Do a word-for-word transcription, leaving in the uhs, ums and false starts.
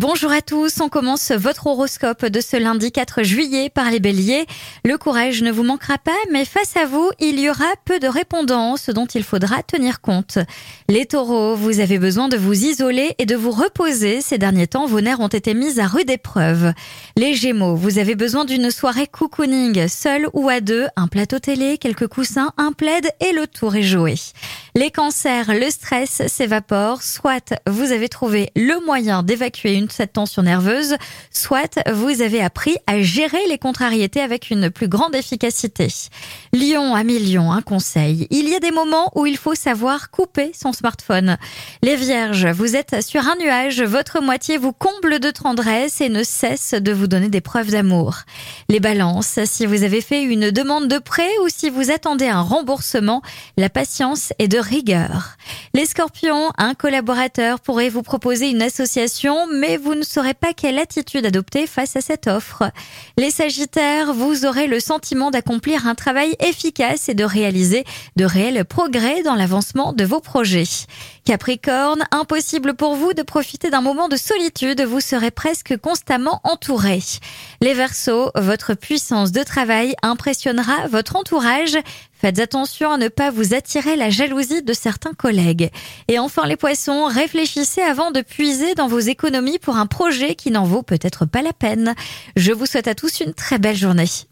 Bonjour à tous, on commence votre horoscope de ce lundi quatre juillet par les béliers. Le courage ne vous manquera pas, mais face à vous, il y aura peu de répondants, ce dont il faudra tenir compte. Les taureaux, vous avez besoin de vous isoler et de vous reposer. Ces derniers temps, vos nerfs ont été mis à rude épreuve. Les gémeaux, vous avez besoin d'une soirée cocooning, seul ou à deux, un plateau télé, quelques coussins, un plaid et le tour est joué. Les cancers, le stress s'évapore, soit vous avez trouvé le moyen d'évacuer une cette tension nerveuse, soit vous avez appris à gérer les contrariétés avec une plus grande efficacité. Lion, ami Lion, un conseil. Il y a des moments où il faut savoir couper son smartphone. Les vierges, vous êtes sur un nuage, votre moitié vous comble de tendresse et ne cesse de vous donner des preuves d'amour. Les balances, si vous avez fait une demande de prêt ou si vous attendez un remboursement, la patience est de rigueur. Les scorpions, un collaborateur pourrait vous proposer une association, mais vous ne saurez pas quelle attitude adopter face à cette offre. Les sagittaires, vous aurez le sentiment d'accomplir un travail efficace et de réaliser de réels progrès dans l'avancement de vos projets. Capricorne, impossible pour vous de profiter d'un moment de solitude, vous serez presque constamment entouré. Les Verseaux, votre puissance de travail impressionnera votre entourage. Faites attention à ne pas vous attirer la jalousie de certains collègues. Et enfin les poissons, réfléchissez avant de puiser dans vos économies pour un projet qui n'en vaut peut-être pas la peine. Je vous souhaite à tous une très belle journée.